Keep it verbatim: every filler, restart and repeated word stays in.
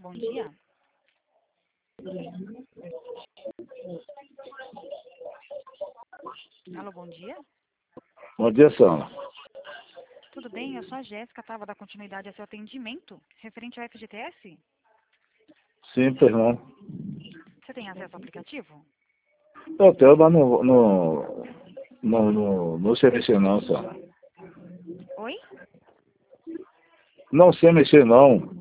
bom dia. Alô, bom dia. Bom dia, Sandra. Tudo bem? Eu sou a Jéssica, estava da continuidade a seu atendimento, referente ao F G T S. Sim, perdão. Você tem acesso ao aplicativo? Eu tenho, mas não, não, não, não, não sei mexer não, Sandra. Oi? Não sei mexer não.